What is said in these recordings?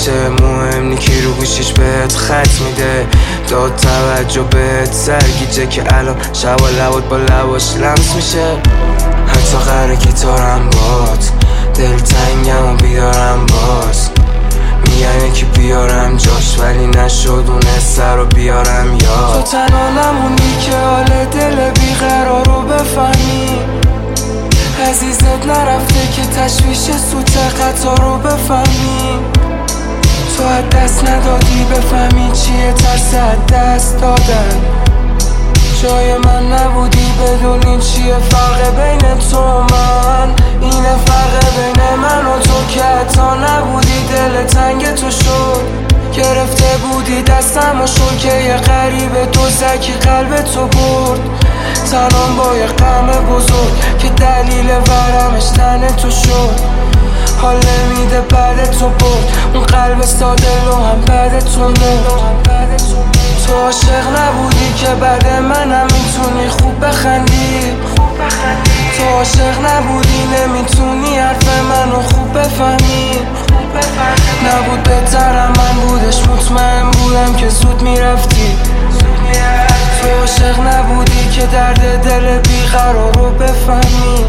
میشه، مهم نی کی رو گوشیش بهت خط میده. داد توجه بهت سرگیجه که الان شب و لبات با لباش لمس میشه. حتی قراره گیتارم باد، دلتنگم و بیارم باز. میگن یکی بیارم جاش ولی نشد اون سر رو بیارم یاد. تو تنها نمونی که حال دل بیقرار رو بفهمی. عزیزت نرفته که تشویش سوت قطار رو بفهمی. تو از دست ندادی بفهمی چیه ترس از دست دادن. جای من نبودی بدونی چیه فرق بین تو و من. اینه فرق بین من و تو که حتی نبودی دل تنگ تو شد. گرفته بودی دستم و شد که یه غریبه دوزکی قلب تو برد. تنام با یه غم بزرگ که دلیل ورمش تن تو شد. حال نمیده بعد تو برد اون قلب ساده لو هم بعد تو مرد. تو عاشق نبودی که بعد منم میتونی خوب بخندی. تو عاشق نبودی نمیتونی حرف منو خوب بفهمی. نبود بهترم من بودش، مطمئن بودم که زود میرفتی. تو عاشق نبودی که درد دل بیقرار رو بفهمی.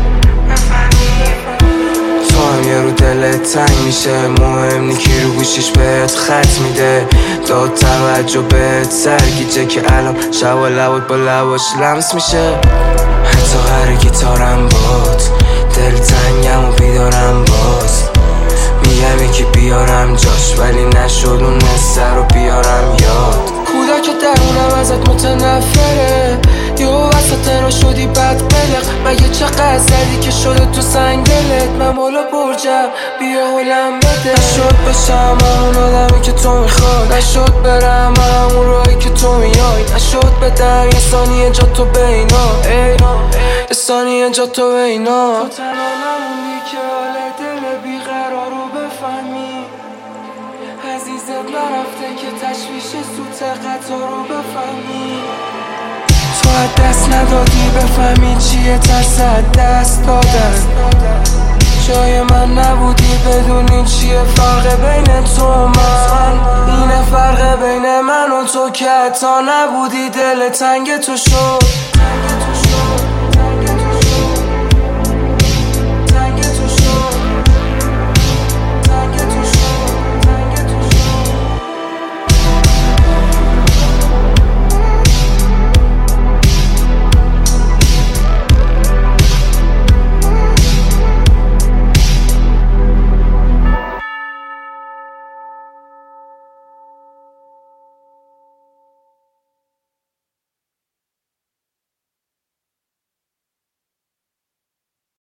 تو هم یه رو دلت تنگ میشه، مهم نی کی رو گوشیش بهت خط میده. داد توجه بهت سرگیجه که الان شب و لبات با لباش لمس میشه. حتی قراره گیتارم باد، دلتنگم و بیدارم باز. میگم یکی بیارم جاش ولی نشد اون سر رو بیارم یاد. کودک درونم ازت متنفره، یه وسط رو شدی بد قلق. مگه چقدر زدی که شده تو سنگ دلت؟ من مولا برجم بیا حولم بده. نشد بشم همون آدمی که تو میخوای، نشد برم همون راهی که تو میای، نشد بدم یه ثانیه جا تو بینا، یه ثانیه جا تو بینا. تو تنها نمونی که حال دل بیقرار رو بفهمی. عزیزت نرفته که تشویش سوت قطار رو بفهمی. تو از دست ندادی بفهمی چیه ترس از دست دادن. جای من نبودی بدونی چیه فرق بین تو و من. اینه فرق بین من و تو که حتی نبودی دل تنگ تو شد.